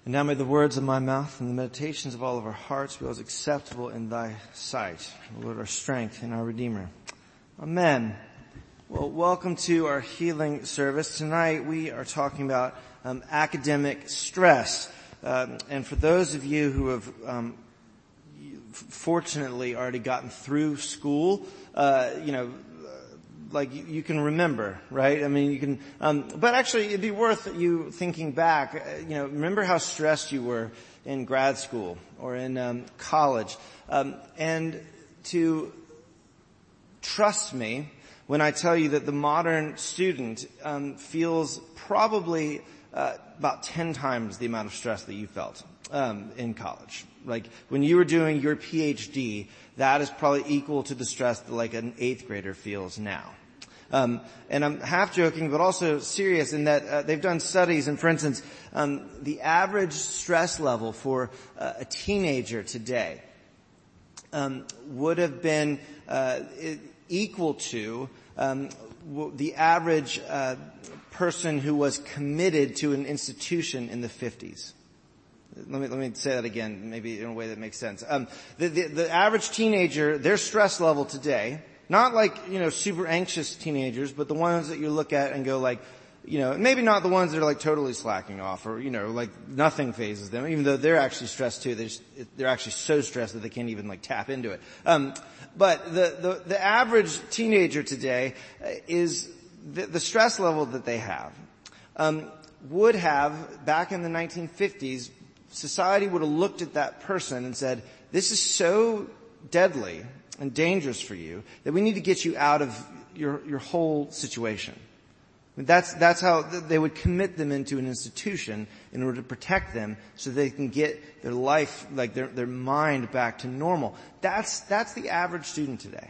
And now may the words of my mouth and the meditations of all of our hearts be always acceptable in thy sight, Lord, our strength and our Redeemer. Amen. Well, welcome to our healing service. Tonight we are talking about academic stress. And for those of you who have fortunately already gotten through school, you can remember, right? I mean, you can, but actually it'd be worth you thinking back, remember how stressed you were in grad school or in, college, and to trust me when I tell you that the modern student, feels probably, about 10 times the amount of stress that you felt, in college. Like when you were doing your PhD, that is probably equal to the stress that like an 8th grader feels now. And I'm half joking, but also serious in that they've done studies, and for instance, the average stress level for a teenager today would have been equal to the average person who was committed to an institution in the 50s. Let me say that again, maybe in a way that makes sense. The average teenager, their stress level today, not like, super anxious teenagers, but the ones that you look at and go like, maybe not the ones that are like totally slacking off or, like nothing phases them, even though they're actually stressed too. They're actually so stressed that they can't even like tap into it. But the average teenager today is the stress level that they have, would have back in the 1950s, society would have looked at that person and said, this is so deadly and dangerous for you that we need to get you out of your whole situation. That's how they would commit them into an institution in order to protect them so they can get their life, like their mind back to normal. That's the average student today.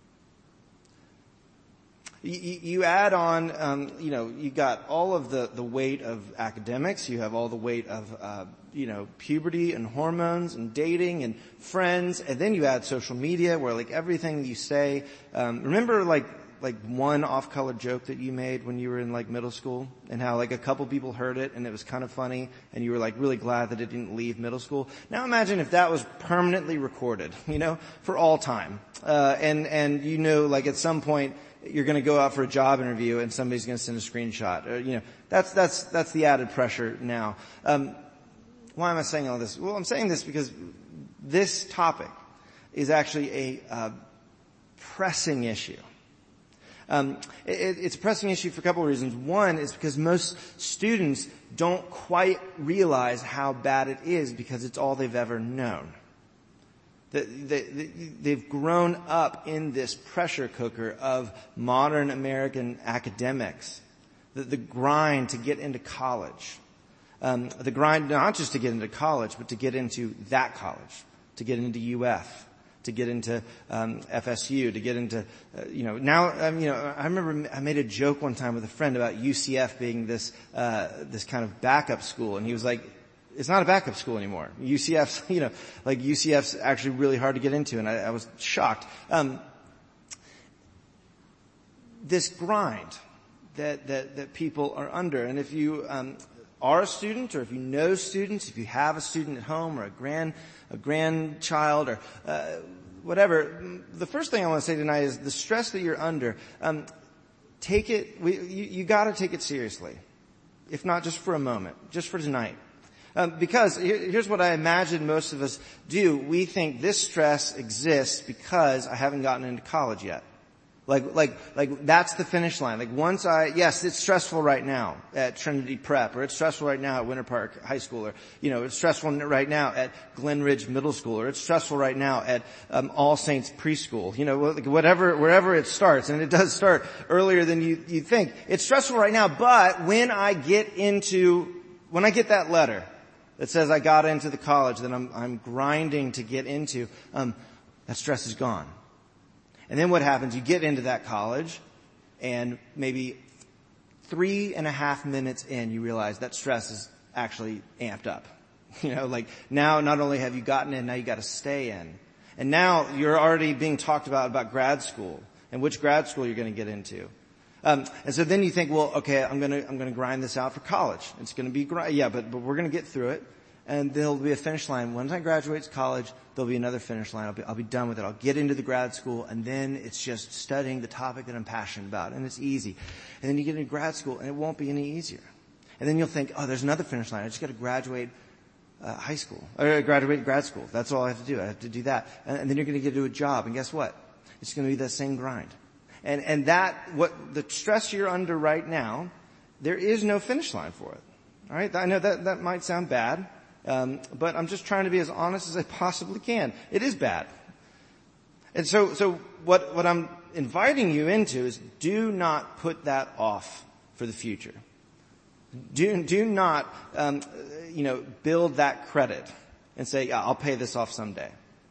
You add on, you got all of the weight of academics. You have all the weight of, puberty and hormones and dating and friends. And then you add social media where like everything you say, remember like one off-color joke that you made when you were in like middle school and how like a couple people heard it and it was kind of funny and you were like really glad that it didn't leave middle school. Now imagine if that was permanently recorded, for all time. And like at some point, you're going to go out for a job interview and somebody's going to send a screenshot. That's the added pressure now. Why am I saying all this? Well, I'm saying this because this topic is actually a pressing issue. It's a pressing issue for a couple of reasons. One is because most students don't quite realize how bad it is because it's all they've ever known. They've grown up in this pressure cooker of modern American academics. The grind to get into college. The grind not just to get into college, but to get into that college. To get into UF. To get into FSU. To get into, now, I remember I made a joke one time with a friend about UCF being this kind of backup school. And he was like, it's not a backup school anymore. UCF's actually really hard to get into, and I was shocked. This grind that people are under, and if you are a student, or if you know students, if you have a student at home, or a grandchild, or whatever, the first thing I want to say tonight is the stress that you're under. Take it. You got to take it seriously, if not just for a moment, just for tonight. Because here's what I imagine most of us do. We think this stress exists because I haven't gotten into college yet. Like that's the finish line. Like yes, it's stressful right now at Trinity Prep, or it's stressful right now at Winter Park High School, or, it's stressful right now at Glen Ridge Middle School, or it's stressful right now at, All Saints Preschool, wherever it starts. And it does start earlier than you think. It's stressful right now, but when I get that letter that says I got into the college that I'm grinding to get into, that stress is gone. And then what happens? You get into that college, and maybe 3.5 minutes in, you realize that stress is actually amped up. Now not only have you gotten in, now you got to stay in. And now you're already being talked about grad school and which grad school you're going to get into. And so then you think, well, okay, I'm gonna grind this out for college. It's gonna be but we're gonna get through it. And there'll be a finish line. Once I graduate college, there'll be another finish line. I'll be done with it. I'll get into the grad school, and then it's just studying the topic that I'm passionate about, and it's easy. And then you get into grad school, and it won't be any easier. And then you'll think, oh, there's another finish line. I just got to graduate high school, or graduate grad school. That's all I have to do. I have to do that. And then you're going to get to a job, and guess what? It's going to be that same grind. And what the stress you're under right now, there is no finish line for it. All right? I know that might sound bad. But I'm just trying to be as honest as I possibly can. It is bad. And so what I'm inviting you into is do not put that off for the future. Do not, build that credit and say, yeah, I'll pay this off someday.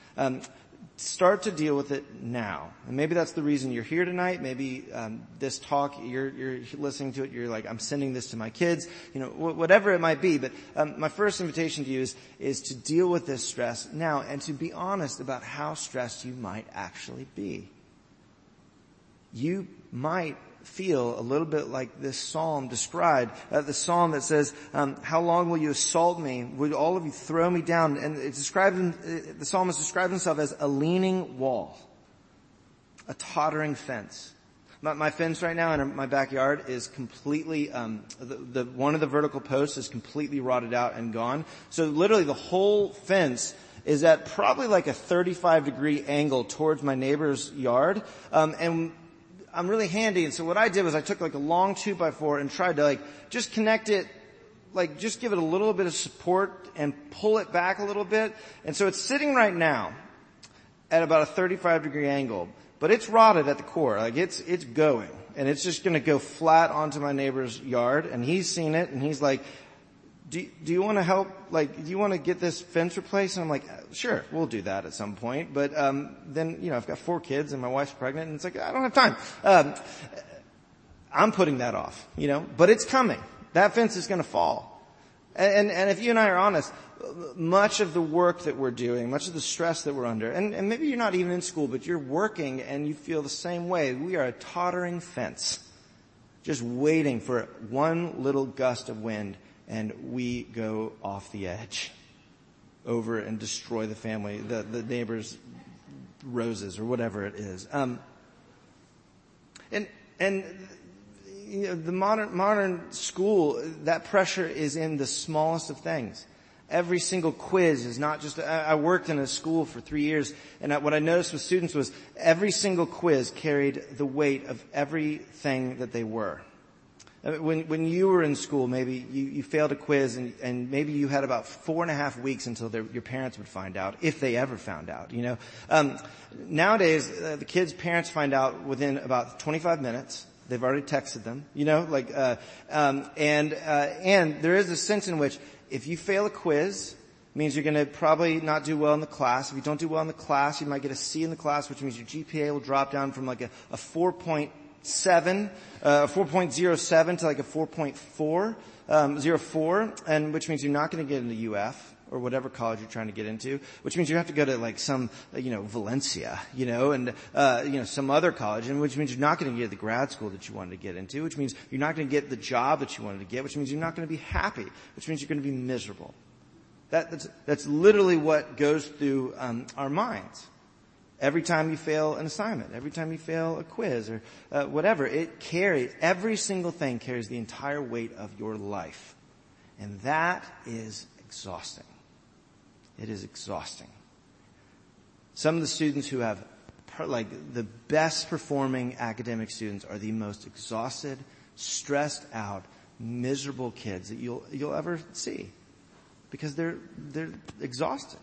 Start to deal with it now. And maybe that's the reason you're here tonight. Maybe this talk, you're listening to it, you're like, I'm sending this to my kids, whatever it might be. But my first invitation to you is to deal with this stress now and to be honest about how stressed you might actually be. You might feel a little bit like this psalm described, the psalm that says, how long will you assault me? Will all of you throw me down? And the psalmist describes himself as a leaning wall, a tottering fence. My fence right now in my backyard is completely, one of the vertical posts is completely rotted out and gone. So literally the whole fence is at probably like a 35-degree angle towards my neighbor's yard. And I'm really handy, and so what I did was I took like a long 2x4 and tried to just connect it, just give it a little bit of support and pull it back a little bit. And so it's sitting right now at about a 35-degree angle, but it's rotted at the core. It's going, and it's just gonna go flat onto my neighbor's yard, and he's seen it, and he's like, do you want to help? Do you want to get this fence replaced? And I'm like, sure, we'll do that at some point. But, then, I've got 4 kids and my wife's pregnant and it's like, I don't have time. I'm putting that off, but it's coming. That fence is going to fall. And if you and I are honest, much of the work that we're doing, much of the stress that we're under, and maybe you're not even in school, but you're working and you feel the same way. We are a tottering fence, just waiting for one little gust of wind, and we go off the edge over and destroy the family, the neighbor's roses or whatever it is. The modern school, that pressure is in the smallest of things. Every single quiz is not just, I worked in a school for 3 years, and what I noticed with students was every single quiz carried the weight of everything that they were. When you were in school, maybe you failed a quiz and maybe you had about 4.5 weeks until your parents would find out, if they ever found out, Nowadays, the kids' parents find out within about 25 minutes. They've already texted them, and there is a sense in which if you fail a quiz, it means you're going to probably not do well in the class. If you don't do well in the class, you might get a C in the class, which means your GPA will drop down from like a 4.07 to like a 4.04, and which means you're not going to get into UF or whatever college you're trying to get into, which means you have to go to like some, Valencia, and, some other college, and which means you're not going to get the grad school that you wanted to get into, which means you're not going to get the job that you wanted to get, which means you're not going to be happy, which means you're going to be miserable. That's literally what goes through, our minds. Every time you fail an assignment, every time you fail a quiz or whatever, every single thing carries the entire weight of your life. And that is exhausting. It is exhausting. Some of the students who have, the best performing academic students are the most exhausted, stressed out, miserable kids that you'll ever see. Because they're exhausted.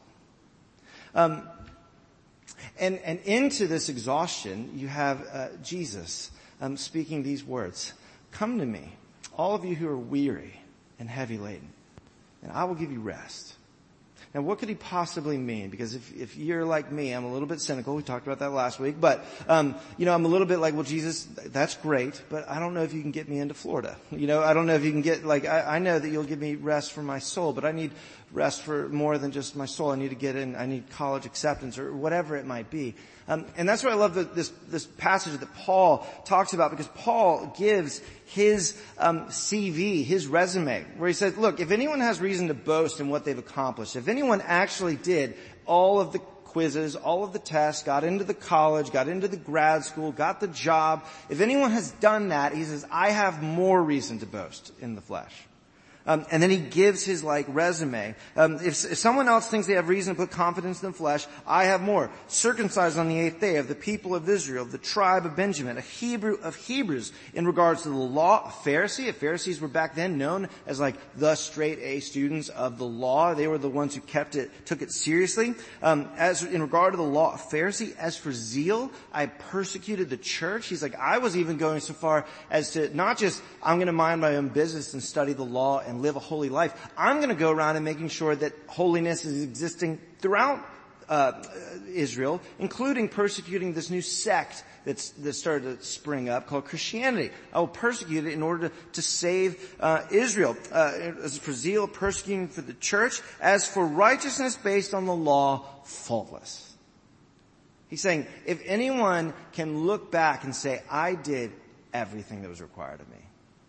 And into this exhaustion, you have Jesus speaking these words. Come to me, all of you who are weary and heavy laden, and I will give you rest. Now, what could he possibly mean? Because if you're like me, I'm a little bit cynical. We talked about that last week. But, I'm a little bit like, well, Jesus, that's great, but I don't know if you can get me into Florida. I don't know if you can get, I know that you'll give me rest for my soul, but I need rest for more than just my soul. I need to get in, I need college acceptance or whatever it might be. And that's why I love this passage that Paul talks about, because Paul gives his CV, his resume, where he says, look, if anyone has reason to boast in what they've accomplished, if anyone actually did all of the quizzes, all of the tests, got into the college, got into the grad school, got the job, if anyone has done that, he says, I have more reason to boast in the flesh. And then he gives his resume. If someone else thinks they have reason to put confidence in the flesh, I have more. Circumcised on the 8th day, of the people of Israel, of the tribe of Benjamin, a Hebrew of Hebrews, in regards to the law, a Pharisee. Pharisees were back then known as the straight A students of the law. They were the ones who took it seriously. As in regard to the law, a Pharisee. As for zeal, I persecuted the church. He's like, I was even going so far as to not just, I'm going to mind my own business and study the law and live a holy life. I'm going to go around and making sure that holiness is existing throughout Israel, including persecuting this new sect that started to spring up called Christianity. I will persecute it in order to save Israel. As for zeal, persecuting for the church. As for righteousness based on the law, faultless. He's saying, if anyone can look back and say, I did everything that was required of me.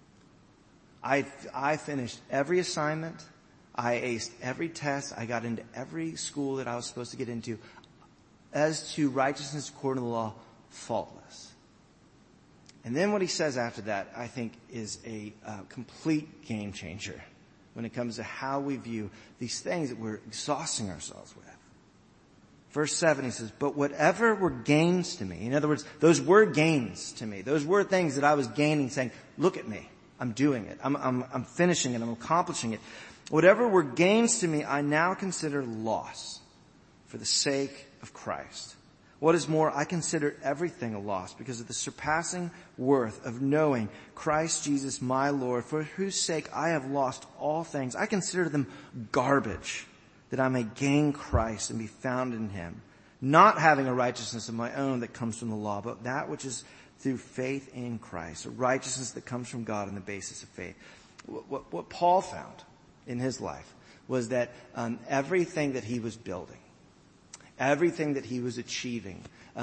I finished every assignment. I aced every test. I got into every school that I was supposed to get into. As to righteousness according to the law, faultless. And then what he says after that, I think, is a complete game changer when it comes to how we view these things that we're exhausting ourselves with. Verse 7, he says, but whatever were gains to me. In other words, those were gains to me. Those were things that I was gaining, saying, look at me. I'm doing it. I'm finishing it. I'm accomplishing it. Whatever were gains to me, I now consider loss for the sake of Christ. What is more, I consider everything a loss because of the surpassing worth of knowing Christ Jesus my Lord, for whose sake I have lost all things. I consider them garbage, that I may gain Christ and be found in him, not having a righteousness of my own that comes from the law, but that which is through faith in Christ, a righteousness that comes from God on the basis of faith. What Paul found in his life was that everything that he was building, everything that he was achieving,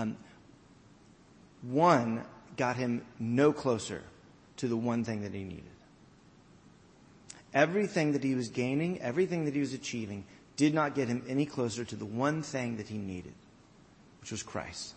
one got him no closer to the one thing that he needed. Everything that he was gaining, everything that he was achieving, did not get him any closer to the one thing that he needed, which was Christ.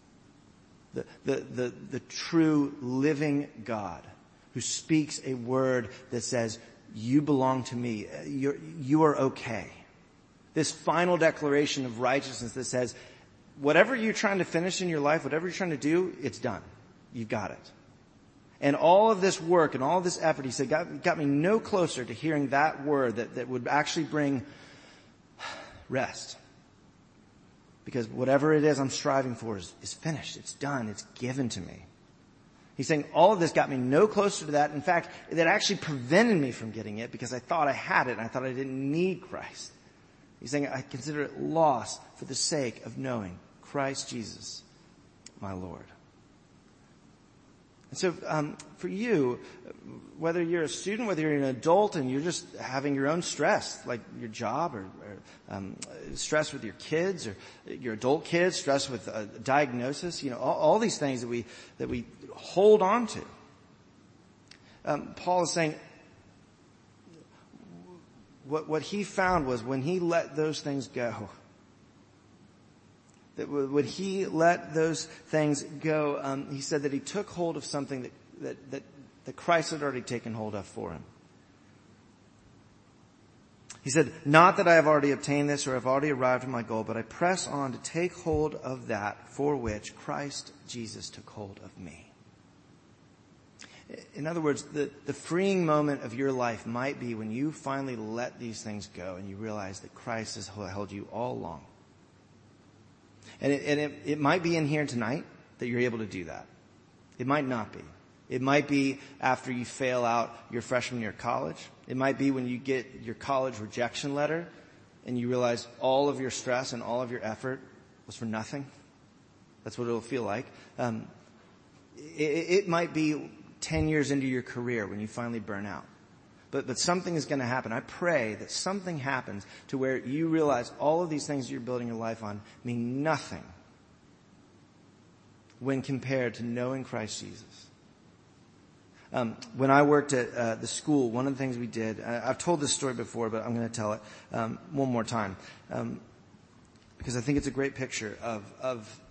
The true living God who speaks a word that says, you belong to me. You are okay. This final declaration of righteousness that says, whatever you're trying to finish in your life, whatever you're trying to do, it's done. You've got it. And all of this work and all of this effort, he said, got me no closer to hearing that word that would actually bring rest. Because whatever it is I'm striving for is finished. It's done. It's given to me. He's saying all of this got me no closer to that. In fact, that actually prevented me from getting it because I thought I had it and I thought I didn't need Christ. He's saying I consider it loss for the sake of knowing Christ Jesus, my Lord. And so for you, whether you're a student, whether you're an adult and you're just having your own stress, like your job or stress with your kids or your adult kids, stress with a diagnosis, all these things that we hold on to. Paul is saying what he found was when he let those things go, that when he let those things go, he said that he took hold of something that Christ had already taken hold of for him. He said, not that I have already obtained this or have already arrived at my goal, but I press on to take hold of that for which Christ Jesus took hold of me. In other words, the freeing moment of your life might be when you finally let these things go and you realize that Christ has held you all along. And it might be in here tonight that you're able to do that. It might not be. It might be after you fail out your freshman year of college. It might be when you get your college rejection letter and you realize all of your stress and all of your effort was for nothing. That's what it'll feel like. It might be 10 years into your career when you finally burn out. But something is going to happen. I pray that something happens to where you realize all of these things you're building your life on mean nothing when compared to knowing Christ Jesus. When I worked at the school, one of the things we did, I've told this story before, but I'm going to tell it one more time, because I think it's a great picture of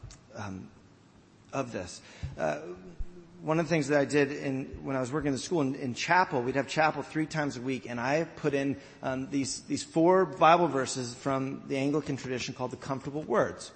this. One of the things that I did when I was working in the school in chapel, we'd have chapel 3 times a week, and I put in these 4 Bible verses from the Anglican tradition called the Comfortable Words.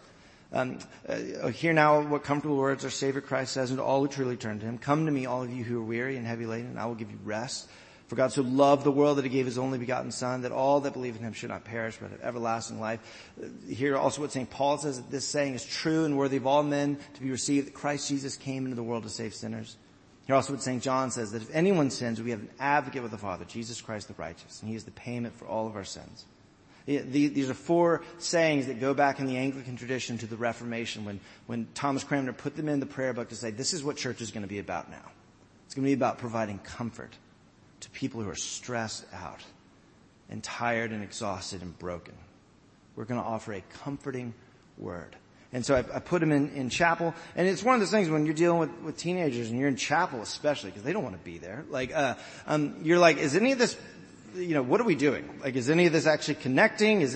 Hear now what comfortable words our Savior Christ says unto all who truly turn to Him. Come to me, all of you who are weary and heavy laden, and I will give you rest. For God so loved the world that He gave His only begotten Son, that all that believe in Him should not perish, but have everlasting life. Hear also what St. Paul says, that this saying is true and worthy of all men to be received, that Christ Jesus came into the world to save sinners. Hear also what St. John says, that if anyone sins, we have an advocate with the Father, Jesus Christ the righteous, and He is the payment for all of our sins. These are 4 sayings that go back in the Anglican tradition to the Reformation when Thomas Cranmer put them in the prayer book to say, this is what church is going to be about now. It's going to be about providing comfort to people who are stressed out and tired and exhausted and broken. We're going to offer a comforting word. And so I put them in chapel, and it's one of those things when you're dealing with teenagers and you're in chapel especially, because they don't want to be there. You're like, is any of this, what are we doing? Like, is any of this actually connecting? Is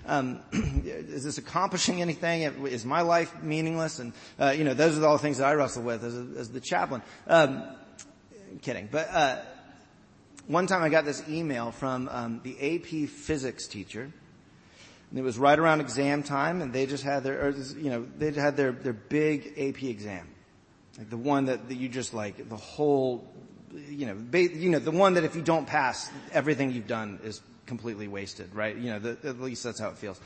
this accomplishing anything? Is my life meaningless? And, those are all the things that I wrestle with as the chaplain. Kidding. But, one time I got this email from the AP physics teacher, and it was right around exam time, and they just had their big AP exam, like the one that you just like the whole, the one that if you don't pass, everything you've done is completely wasted, right? At least that's how it feels.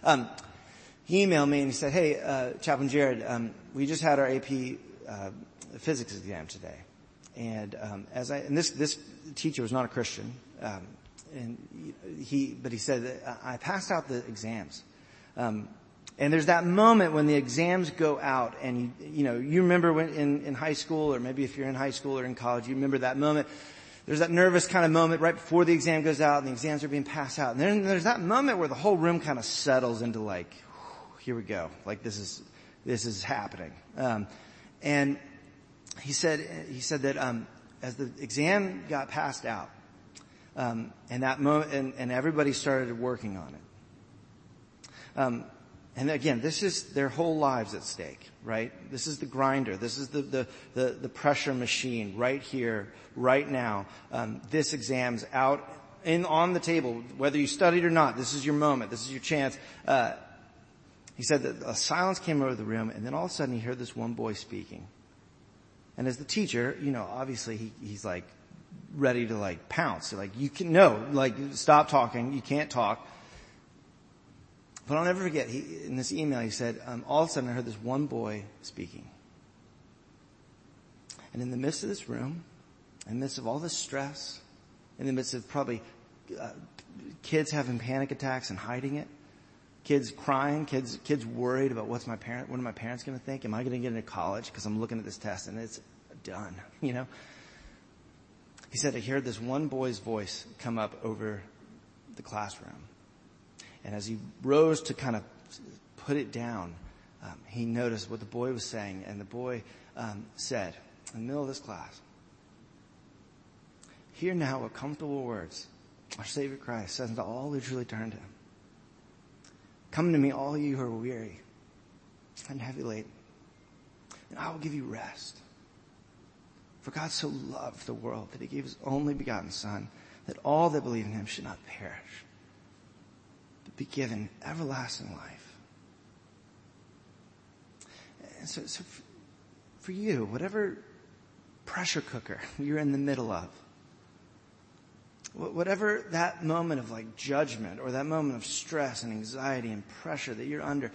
He emailed me and he said, "Hey, Chaplain Jared, we just had our AP physics exam today." And this teacher was not a Christian, but he said that I passed out the exams. And there's that moment when the exams go out, and you remember when in high school, or maybe if you're in high school or in college, you remember that moment. There's that nervous kind of moment right before the exam goes out and the exams are being passed out. And then there's that moment where the whole room kind of settles into like, here we go. Like this is happening. And he said that, as the exam got passed out, and that moment, and everybody started working on it. And again, this is their whole lives at stake, right? This is the grinder. This is the pressure machine right here, right now. This exam's out on the table, whether you studied or not. This is your moment. This is your chance. He said that a silence came over the room, and then all of a sudden he heard this one boy speaking. And as the teacher, obviously he's like ready to like pounce. Like, stop talking. You can't talk. But I'll never forget, in this email he said, all of a sudden I heard this one boy speaking. And in the midst of this room, in the midst of all this stress, in the midst of probably kids having panic attacks and hiding it, kids crying, kids worried about what are my parents going to think? Am I going to get into college because I'm looking at this test and it's done, He said, I heard this one boy's voice come up over the classroom. And as he rose to kind of put it down, he noticed what the boy was saying. And the boy said, in the middle of this class, hear now what comfortable words our Savior Christ says unto all who truly turn to Him. Come to me, all you who are weary and heavy laden, and I will give you rest. For God so loved the world that He gave His only begotten Son, that all that believe in Him should not perish, but be given everlasting life. And so for you, whatever pressure cooker you're in the middle of, whatever that moment of like judgment or that moment of stress and anxiety and pressure that you're under,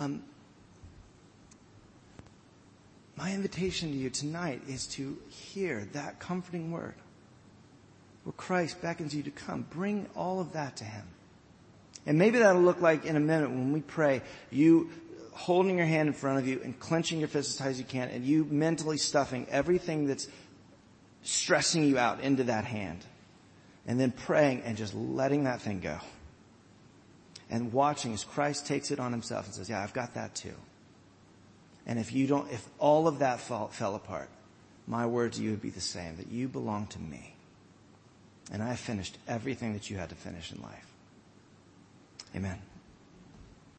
my invitation to you tonight is to hear that comforting word where Christ beckons you to come. Bring all of that to Him. And maybe that'll look like in a minute when we pray, you holding your hand in front of you and clenching your fist as tight as you can, and you mentally stuffing everything that's stressing you out into that hand. And then praying and just letting that thing go. And watching as Christ takes it on himself and says, yeah, I've got that too. And if all of that fell apart, my word to you would be the same, that you belong to me. And I have finished everything that you had to finish in life. Amen.